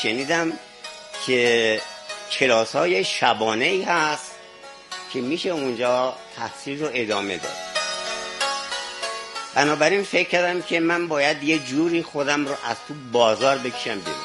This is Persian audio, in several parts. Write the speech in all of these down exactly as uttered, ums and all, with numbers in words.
شنیدم که کلاس های شبانه ای هست که میشه اونجا تحصیل رو ادامه داد. بنابراین فکر کردم که من باید یه جوری خودم رو از تو بازار بکشم بیرون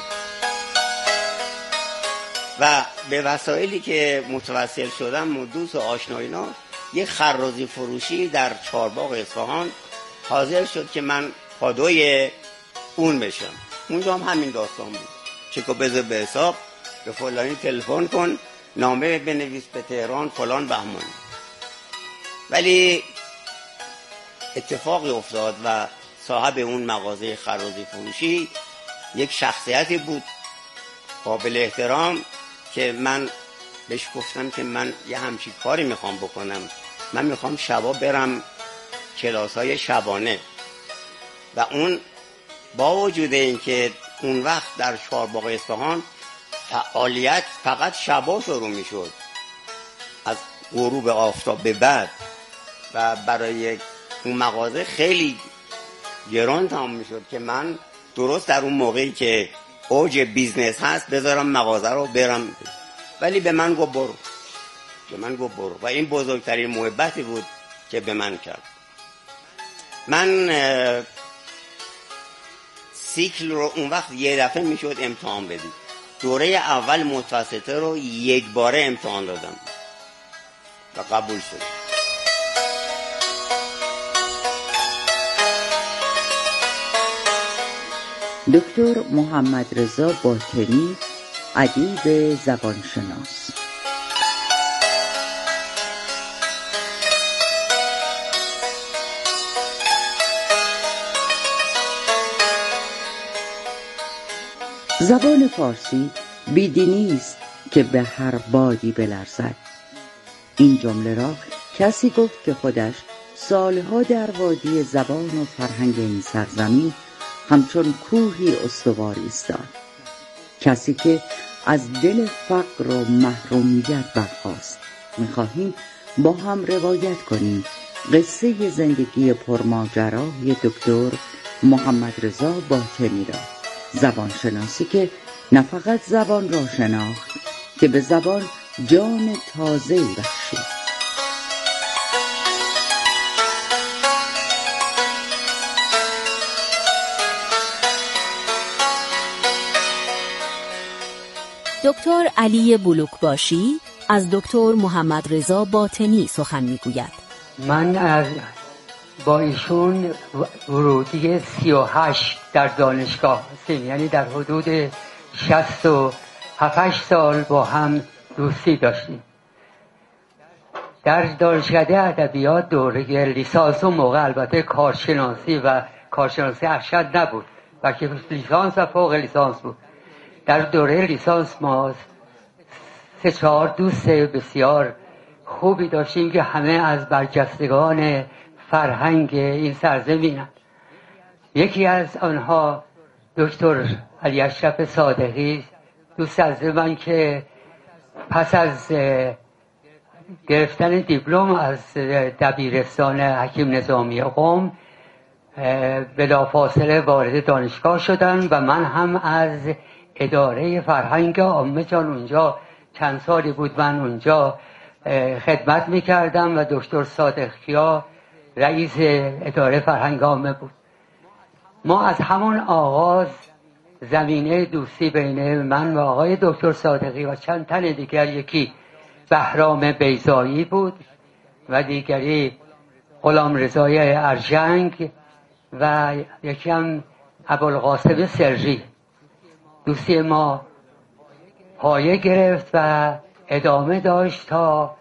و به وسایلی که متوسل شدم و دوست و آشنایینا یه خرازی فروشی در چهارباغ اصفهان حاضر شد که من پادوی اون بشم. اونجا هم همین داستان بود، چکو بذار به حساب، به فلانی تلفن کن، نامه بنویس به تهران فلان بهمان. ولی اتفاقی افتاد و صاحب اون مغازه خرازی فروشی یک شخصیتی بود قابل احترام که من بهش گفتم که من یه همچین کاری میخوام بکنم، من میخوام شبا برم کلاس های شبانه. و اون با وجود این که اون وقت در چهارباغ اصفهان فعالیت فقط شبا شروع میشد از غروب آفتاب به بعد و برای اون مغازه خیلی گران تمام میشد که من درست در اون موقعی که اوج بیزنس هست بذارم مغازه رو برم. ولی به من گفت برو، به من گفت برو و این بزرگترین محبتی بود که به من کرد. من سیکل رو اون وقت یه دفعه میشد امتحان بدید. دوره اول متوسطه رو یک باره امتحان دادم و قبول شد. دکتر محمد رضا باطنی، ادیب زبانشناس. زبان فارسی بیدینی است که به هر بادی بلرزد. این جمله را کسی گفت که خودش سالها در وادی زبان و فرهنگ این سرزمین همچون کوهی استوار ایستاد. کسی که از دل فقر و محرومیت برخاست. می‌خواهیم با هم روایت کنیم قصه زندگی پرماجرای دکتر محمد رضا باطنی را، زبانشناسی که نه فقط زبان را شناخت که به زبان جان تازه‌ای بخشید. دکتر علی بلوکباشی از دکتر محمد رضا باطنی سخن میگوید. من از با ایشون ورودی سی و هشت در دانشگاه هستیم، یعنی در حدود شصت و هفت سال با هم دوستی داشتیم. در دانشکده ادبیات دوره لیسانس، اون موقع البته کارشناسی و کارشناسی ارشد نبود بلکه لیسانس و فوق لیسانس بود. در دوره لیسانس ما سه چهار دوست بسیار خوبی داشتیم که همه از برجستگان فرهنگ این سرزمینند. یکی از آنها دکتر علی اشرف صادقی، دوست از من که پس از گرفتن دیپلم از دبیرستان حکیم نظامی قم بلافاصله وارد دانشگاه شدن و من هم از اداره فرهنگ عامه، چون اونجا چند سالی بود من اونجا خدمت میکردم و دکتر صادق کیا رئیس اداره فرهنگ عامه بود. ما از همون آغاز زمینه دوستی بین من و آقای دکتر صادقی و چند تن دیگر، یکی بهرام بیضایی بود و دیگری غلام رضای ارژنگ و یکی هم ابوالقاسم سری، دوستی ما پایه گرفت و ادامه داشت تا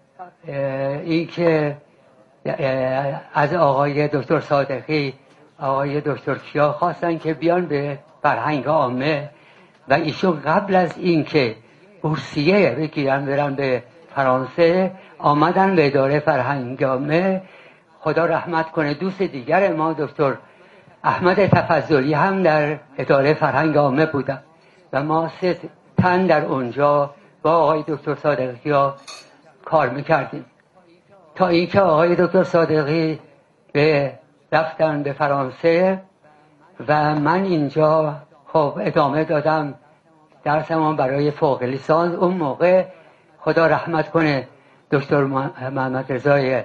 اینکه از آقای دکتر صادقی آقای دکتر کیا خواستن که بیان به فرهنگ عامه و ایشون قبل از اینکه بورسیه بگیرن برن به فرانسه آمدن به اداره فرهنگ عامه. خدا رحمت کنه دوست دیگر ما دکتر احمد تفضلی هم در اداره فرهنگ عامه بودن و ما سه تن در اونجا با آقای دکتر صادقی ها کار میکردیم تا اینکه آقای دکتر صادقی به رفتن به فرانسه و من اینجا خب ادامه دادم درسم برای فوق لیسانس. اون موقع خدا رحمت کنه دکتر محمد رضای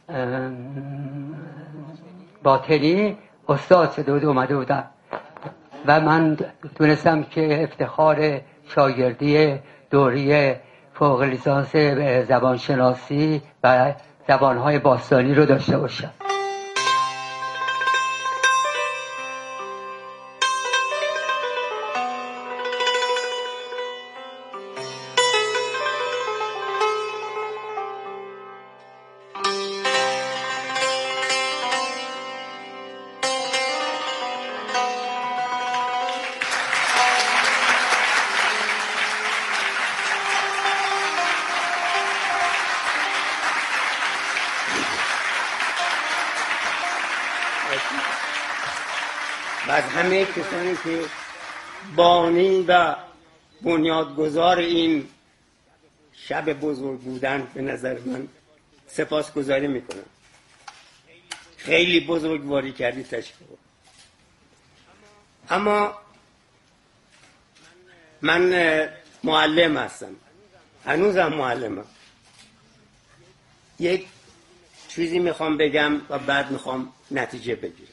باطنی استاد شده بود، اومده بودن و من تونستم که افتخار شاگردی دوری فوق لیسانس زبانشناسی و زبانهای باستانی رو داشته باشم. بعد همه کسانی که بانی و بنیادگذار این شب بزرگ بودن، به نظر من سپاسگزاری میکنم. خیلی بزرگواری کردی، تشکر. اما من معلم هستم، هنوزم معلمم. یک چیزی میخوام بگم و بعد میخوام نتیجه بگیرم.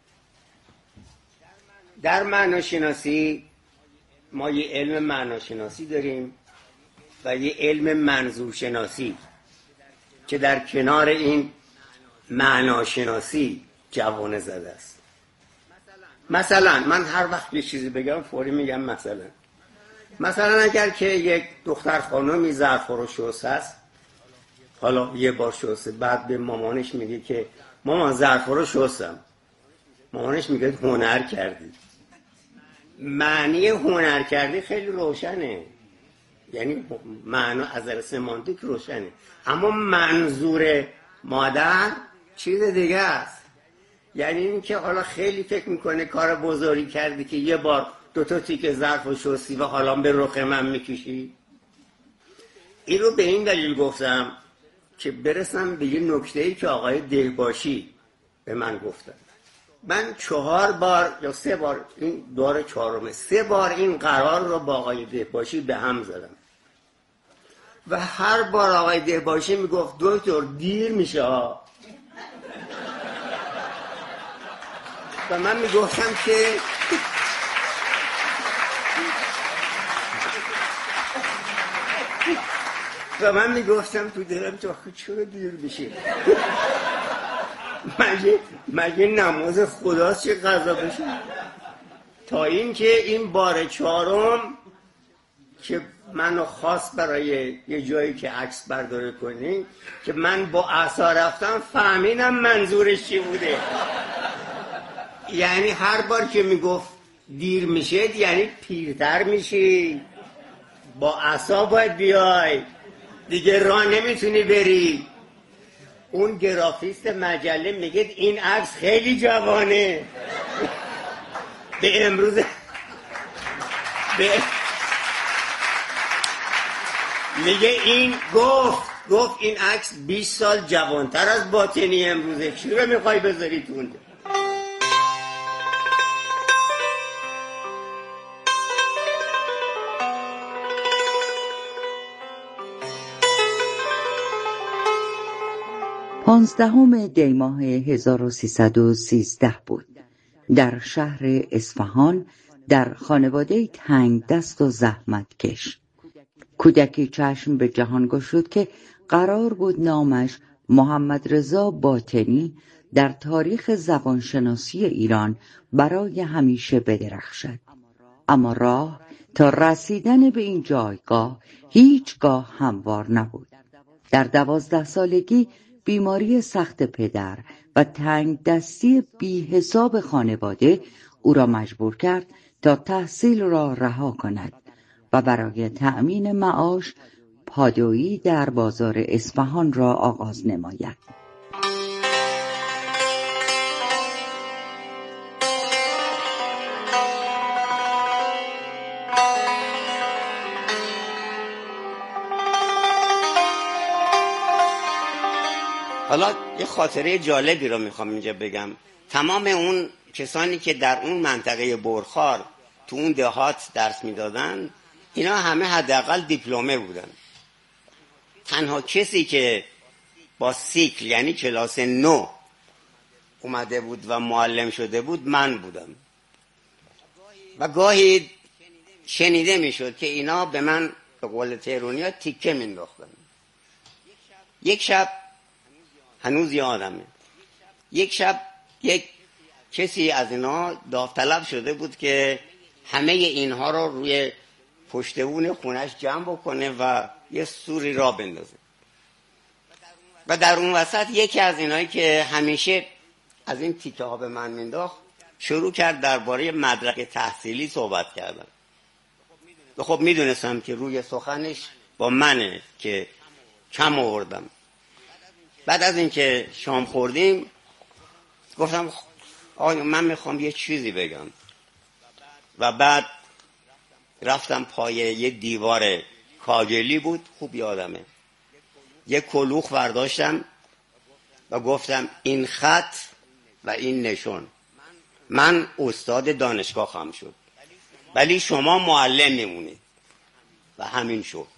در معناشناسی ما یه علم معناشناسی داریم و یه علم منظورشناسی که در کنار این معناشناسی جوانه زده است. مثلا من هر وقت یه چیزی بگم فوری میگم مثلا مثلا اگر که یک دختر خانمی ظرف رو شسته است، حالا یه بار شسته، بعد به مامانش میگه که مامان ظرف رو شستم، مامانش میگه هنر کردی. معنی هنر کردی خیلی روشنه، یعنی معنی از نظر سمانتیک روشنه، اما منظور مادر چیز دیگه است. یعنی این که حالا خیلی فکر میکنه کار بزرگی کردی که یه بار دوتا تیکه ظرف و شستی و حالا به رخ من میکشی. این رو به این دلیل گفتم که برسم به یه نکته‌ای که آقای دهباشی به من گفتن. من چهار بار یا سه بار، این دور چهارمه، سه بار این قرار رو با آقای دهباشی به هم زدم و هر بار آقای دهباشی میگفت دکتر دیر میشه ها، و من میگفتم که و من میگفتم تو دلم تو چرا دیر میشه؟ مگه مگه نماز خداست چه قضا بشه؟ تا اینکه این بار چهارم که منو خواست برای یه جایی که عکس برداری کنی که من با عصا رفتم، فهمیدم منظورش چی بوده. یعنی هر بار که میگفت دیر میشه یعنی پیرتر میشی، با عصا باید بیای دیگه، راه نمیتونی بری. اون گرافیست مجله میگه این عکس خیلی جوانه. به امروز به میگه این گفت گفت این عکس بیست سال جوانتر از باطنی امروزه، چی رو میخوای بذاری تو اونجا؟ پانزدهم دی ماه هزار و سیصد و سیزده بود. در شهر اصفهان در خانواده تنگ دست و زحمت کش کودکی چشم به جهان گشود که قرار بود نامش محمد رضا باطنی در تاریخ زبانشناسی ایران برای همیشه بدرخشد. اما راه تا رسیدن به این جایگاه هیچگاه هموار نبود. در دوازده سالگی بیماری سخت پدر و تنگ دستی بی حساب خانواده او را مجبور کرد تا تحصیل را رها کند و برای تأمین معاش پادویی در بازار اصفهان را آغاز نماید. حالا یه خاطره جالبی رو میخوام اینجا بگم. تمام اون کسانی که در اون منطقه برخار تو اون دهات درس میدادن اینا همه حداقل دیپلمه بودن. تنها کسی که با سیکل یعنی کلاس نو اومده بود و معلم شده بود من بودم و گاهی شنیده میشد که اینا به من به قول تهرانی‌ها تیکه مینداختن. یک شب هنوز یادمه، یک شب یک کسی از اینا داوطلب شده بود که همه اینها رو روی پشتبون خونش جمع بکنه و یه سوری را بندازه و در اون وسط یکی از اینایی که همیشه از این تیکه ها به من مینداخت شروع کرد درباره مدرک تحصیلی صحبت کردن. و خب میدونستم که روی سخنش با منه که کم آوردم. بعد از اینکه شام خوردیم گفتم آقا من میخوام یه چیزی بگم و بعد رفتم پای یه دیوار کاگلی بود، خوب یادمه، یه کلوخ برداشتم و گفتم این خط و این نشون من استاد دانشگاه خواهم شد ولی شما معلم میمونید و همین شد.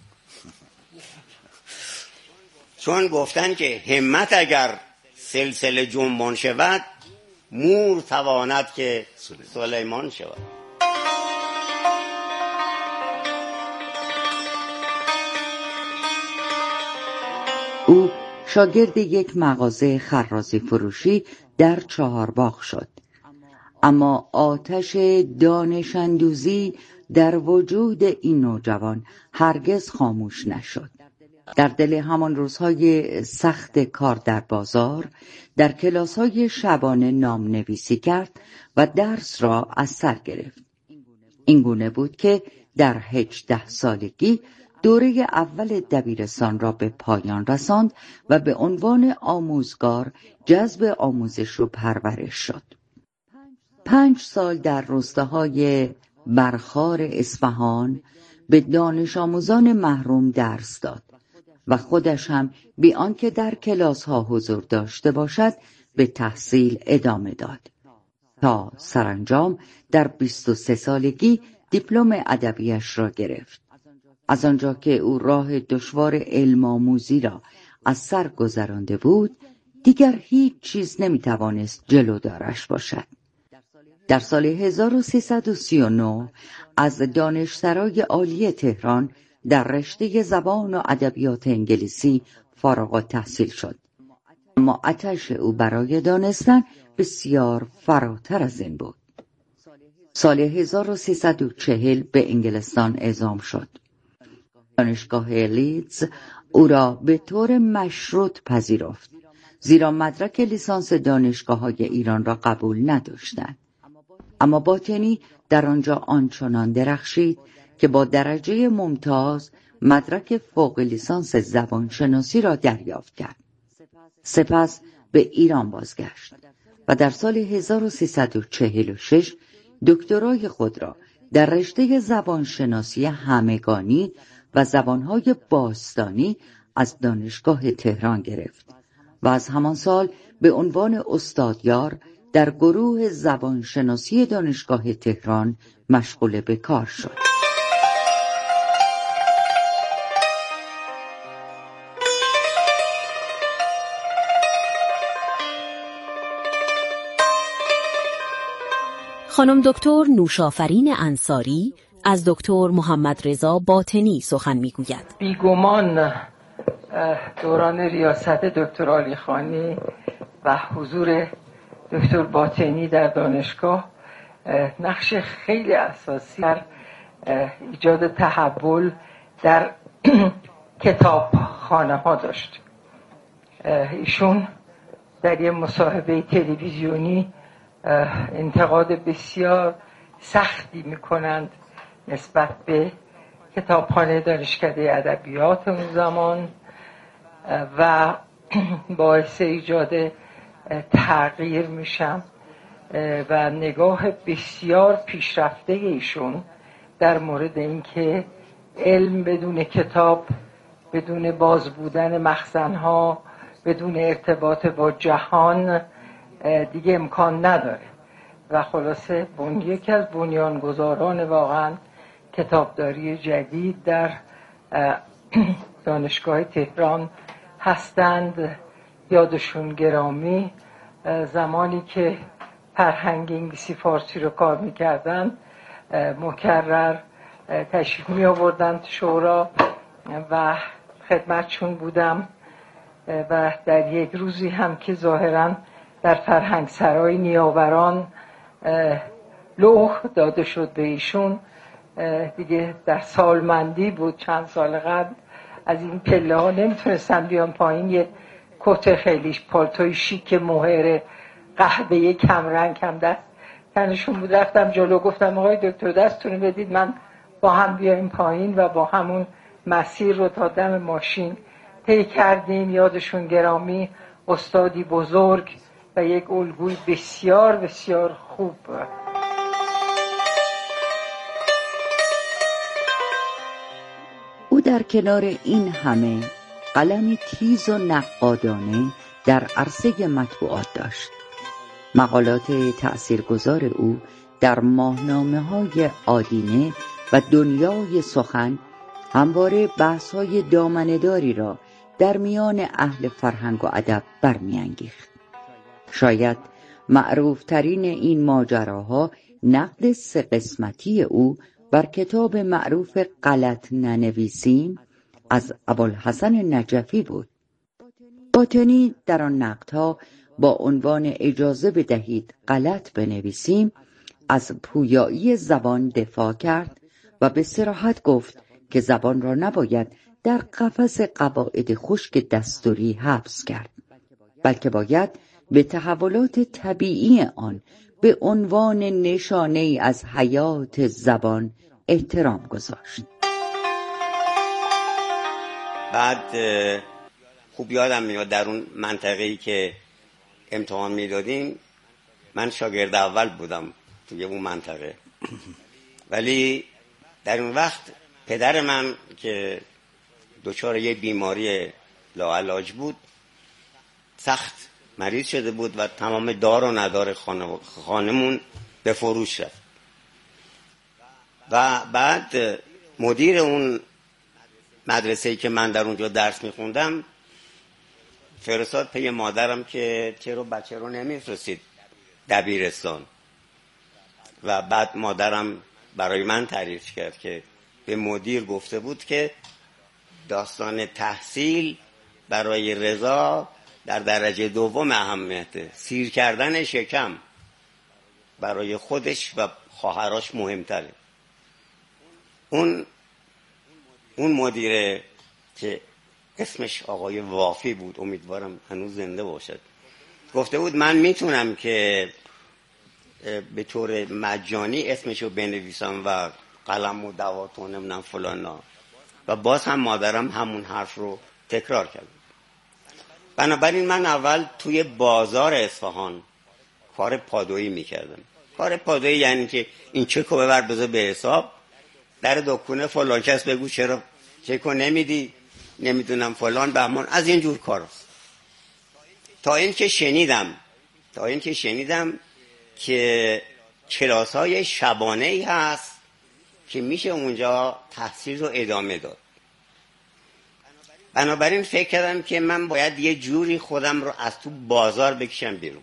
چون گفتن که همت اگر سلسله جنبان شود مور تواند که سلیمان شود. او شاگرد یک مغازه خرازی فروشی در چهارباغ شد، اما آتش دانش‌اندوزی در وجود این نوجوان هرگز خاموش نشد. در دل همان روزهای سخت کار در بازار در کلاس‌های شبانه نام نویسی کرد و درس را از سر گرفت. این گونه بود که در هجده سالگی دوره اول دبیرستان را به پایان رساند و به عنوان آموزگار جذب آموزش و پرورش شد. پنج سال در روستاهای برخار اصفهان به دانش آموزان محروم درس داد و خودش هم بی آنکه در کلاس ها حضور داشته باشد به تحصیل ادامه داد تا سرانجام در بیست و سه سالگی دیپلم ادبیش را گرفت. از آنجا که او راه دشوار علم آموزی را از سر گذرانده بود دیگر هیچ چیز نمیتوانست جلودارش باشد. در سال هزار و سیصد و سی و نه از دانشسرای عالی تهران در رشته زبان و ادبیات انگلیسی فارغ التحصیل شد، اما آتش او برای دانستن بسیار فراتر از این بود. سال هزار و سیصد و چهل به انگلستان اعزام شد. دانشگاه لیدز او را به طور مشروط پذیرفت، زیرا مدرک لیسانس دانشگاه‌های ایران را قبول نداشتند. اما باطنی در آنجا آنچنان درخشید که با درجه ممتاز مدرک فوق لیسانس زبانشناسی را دریافت کرد. سپس به ایران بازگشت و در سال هزار و سیصد و چهل و شش دکترای خود را در رشته زبانشناسی همگانی و زبانهای باستانی از دانشگاه تهران گرفت و از همان سال به عنوان استادیار در گروه زبانشناسی دانشگاه تهران مشغول به کار شد. خانم دکتر نوشافرین انصاری از دکتر محمد رضا باطنی سخن میگوید. بیگمان دوران ریاست دکتر علیخانی و حضور دکتر باطنی در دانشگاه نقش خیلی اساسی در ایجاد تحول در کتابخانه ها داشت. ایشون در یک مصاحبه تلویزیونی انتقاد بسیار سختی میکنند نسبت به کتابخانه دانشکده ادبیات اون زمان و باعث ایجاد تغییر میشم و نگاه بسیار پیشرفته ایشون در مورد اینکه علم بدون کتاب، بدون باز بودن مخزنها، بدون ارتباط با جهان دیگه امکان نداره و خلاصه یکی از بنیانگذاران واقعا کتابداری جدید در دانشگاه تهران هستند. یادشون گرامی. زمانی که فرهنگ انگلیسی فارسی رو کار میکردن مکرر تشریف می آوردن شورا و خدمتشون بودم و در یک روزی هم که ظاهراً در فرهنگ سرای نیاوران لوح داده شد به ایشون، دیگه در سالمندی بود چند سال قبل، از این پله ها نمیتونستم بیام پایین، یه کت خیلی پالتوی شیک مهر قهوه‌ای کمرنگ هم دست تنشون بود. رفتم جلو گفتم آقای دکتر دستتون بدید من با هم بیایم پایین و با همون مسیر رو تا دم ماشین طی کردیم. یادشون گرامی، استادی بزرگ و یک الگوی بسیار بسیار خوب. او در کنار این همه قلمی تیز و نقادانه در عرصه مطبوعات داشت. مقالات تأثیرگذار او در ماهنامه‌های آدینه و دنیای سخن همواره بحث‌های دامنه‌داری را در میان اهل فرهنگ و ادب برمی‌انگیخت. شاید معروفترین این ماجراها نقد سه قسمتی او بر کتاب معروف غلط ننویسیم از ابوالحسن نجفی بود. باطنی در آن نقدها با عنوان اجازه بدهید غلط بنویسیم از پویایی زبان دفاع کرد و به صراحت گفت که زبان را نباید در قفس قواعد خشک دستوری حبس کرد، بلکه باید به تحولات طبیعی آن به عنوان نشانه ای از حیات زبان احترام گذاشت. بعد خوب یادم میاد در اون منطقه‌ای که امتحان میدادیم من شاگرد اول بودم توی اون منطقه، ولی در اون وقت پدر من که دچار یه بیماری لاعلاج بود، سخت مریض شده بود و تمام دار و ندار خانه خانمون به فروش رفت و بعد مدیر اون مدرسه‌ای که من در اونجا درس میخوندم فرستاد پی مادرم که چرا بچه رو نمیفرستید دبیرستان و بعد مادرم برای من تعریف کرد که به مدیر گفته بود که داستان تحصیل برای رضا در درجه دوم اهمیته، سیر کردن شکم برای خودش و خواهرش مهمتره. اون اون مدیره که اسمش آقای وافی بود، امیدوارم هنوز زنده باشد، گفته بود من میتونم که به طور مجانی اسمشو بنویسم و قلم و دوات و نمیدونم فلانا، و باز هم مادرم همون حرف رو تکرار کرد. بنابراین من اول توی بازار اصفهان کار پادویی میکردم. کار پادویی یعنی که این چکو ببر بذار به حساب، در دکونه فلان کس بگو چرا چکو نمیدی، نمیدونم فلان بهمان، از این جور کار است. تا این که شنیدم تا این که شنیدم که کلاس های شبانه ای هست که میشه اونجا تحصیل رو ادامه داد. بنابراین فکر کردم که من باید یه جوری خودم رو از تو بازار بکشم بیرون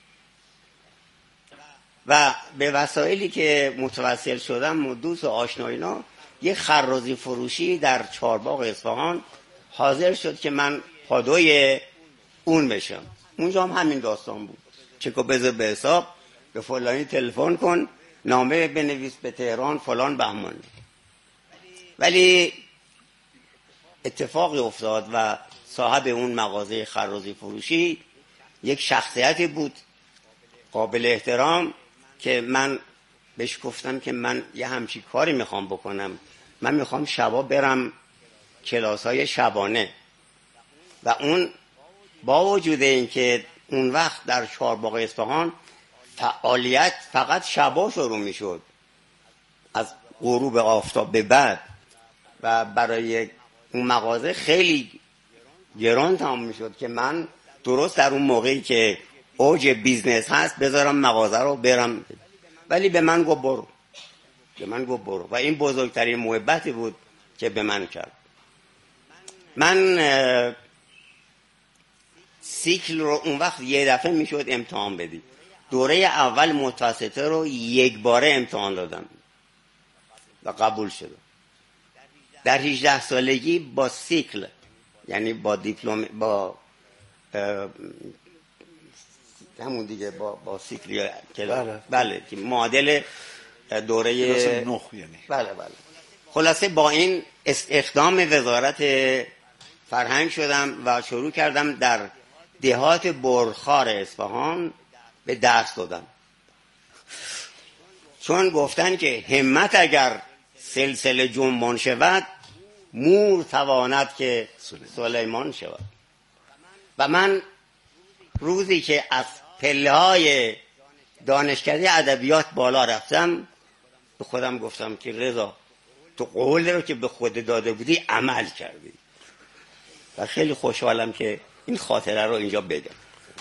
و به وسایلی که متوسل شدم و دوست و آشنایینا یه خرازی فروشی در چهارباغ اصفهان حاضر شد که من پادوی اون بشم. اونجا هم همین داستان بود، چکو بذار به حساب، به فلانی تلفن کن، نامه بنویس به تهران فلان بهمان. ولی اتفاقی افتاد و صاحب اون مغازه خرازی فروشی یک شخصیتی بود قابل احترام که من بهش گفتم که من یه همچی کاری میخوام بکنم، من میخوام شبا برم کلاس‌های شبانه. و اون با وجود این که اون وقت در چهارباغ اصفهان فعالیت فقط شبا شروع میشد از غروب آفتاب به بعد و برای اون مغازه خیلی گران تمام میشد که من درست در اون موقعی که اوج بیزنس هست بذارم مغازه رو برم، ولی به من گفت برو به من گفت برو، و این بزرگترین محبتی بود که به من کرد. من سیکل رو اون وقت یه دفعه میشد امتحان بدید. دوره اول متوسطه رو یک باره امتحان دادم و قبول شدم. در هجده سالگی با سیکل، یعنی با دیپلم، با همون دیگه با با سیکل که بله بله که معادل دوره نخ یعنی بله بله خلاصه با این اقدام وزارت فرهنگ شدم و شروع کردم در دهات برخار اصفهان به درس دادن، چون گفتن که همت اگر سلسله جنبان شود، مور تواند که سلیمان شود. و من روزی که از پله های دانشکده ادبیات بالا رفتم، به خودم گفتم که رضا، تو قول رو که به خود داده بودی عمل کردی. و خیلی خوشحالم که این خاطره رو اینجا بگم.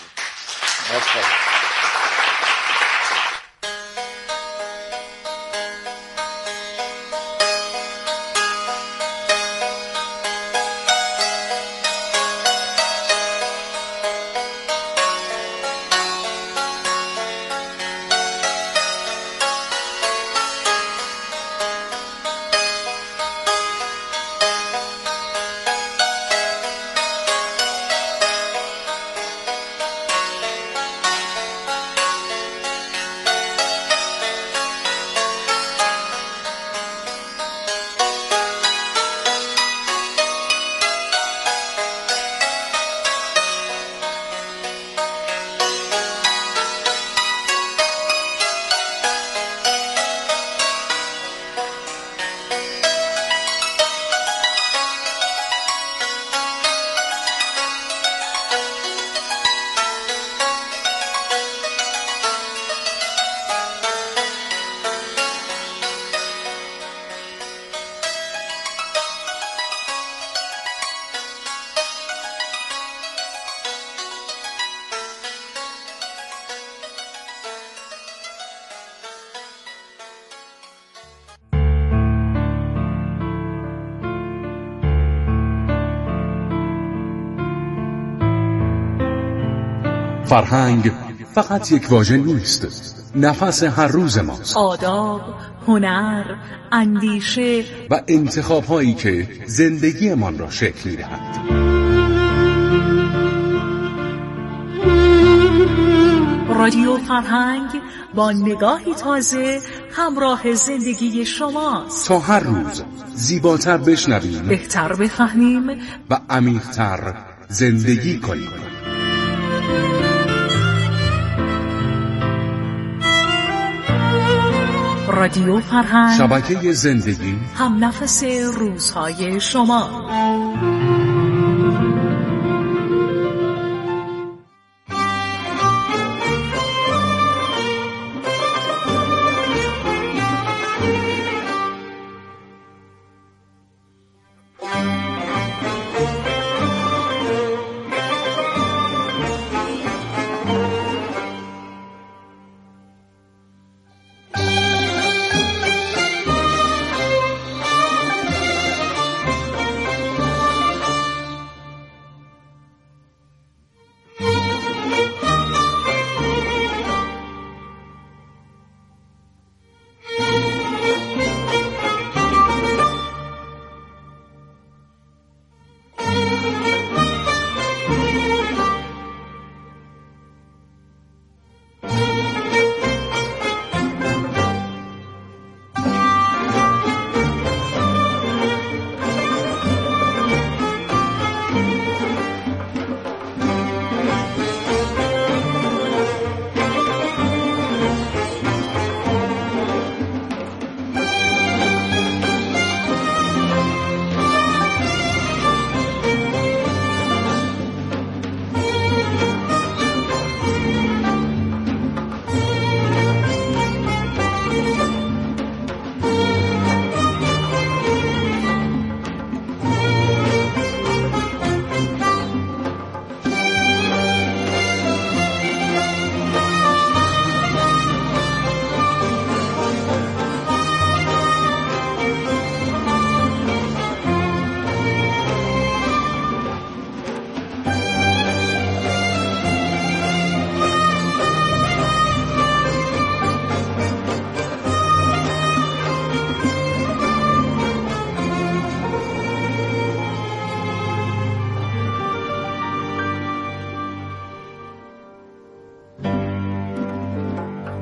فرهنگ فقط یک واژه نیست، نفس هر روز ماست. آداب، هنر، اندیشه و انتخاب هایی که زندگیمان را شکل می‌دهند. رادیو فرهنگ با نگاهی تازه همراه زندگی شماست، تا هر روز زیباتر بشنویم، بهتر بفهمیم و عمیق‌تر زندگی کنیم. رادیو فرهنگ، شبکه زندگی، هم نفس روزهای شما.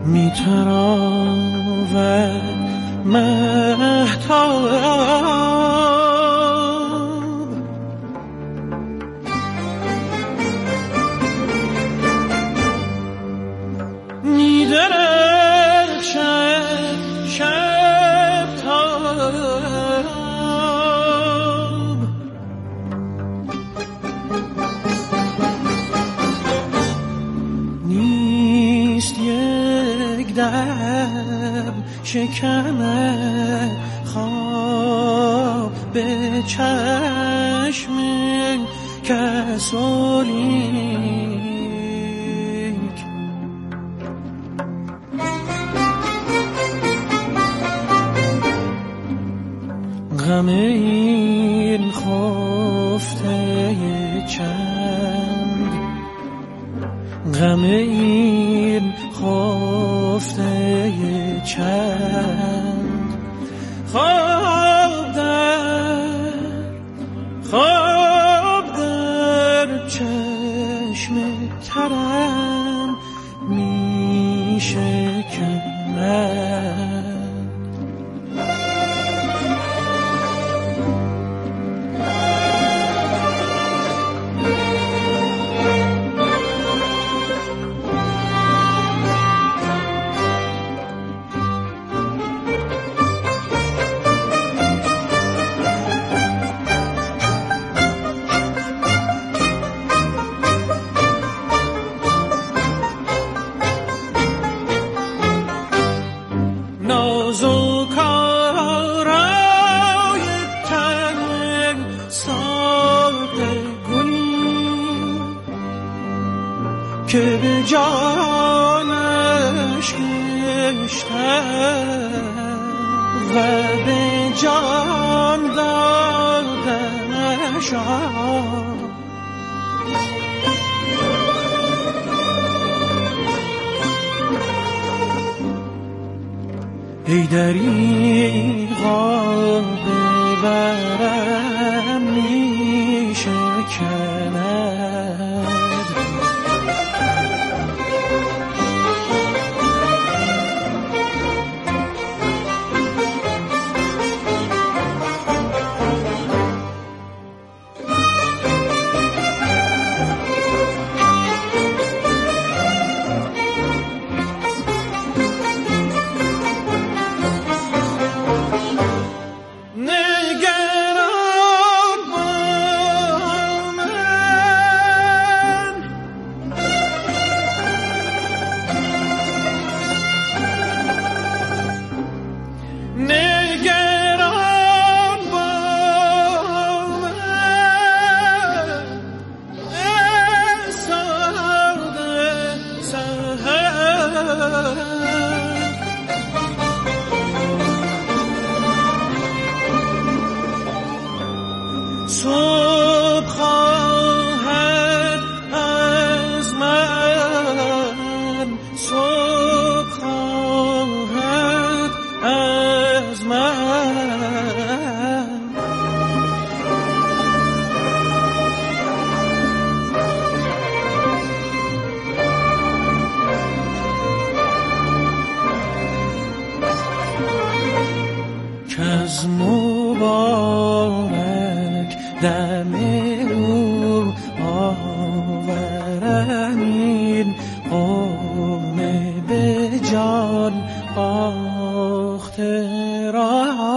میتراود مهتاب میدرخشد شب تاب نیست یک دم شکم خواب به چشم کسولیک غم این خفته چند غم این خفته چند خواب در خواب در چشم ترم می شکند که به جانش کشتم و به جان دادمش ای دریغا ببرم می شکند از مبارک دم او آورم این قوم به جان باخته را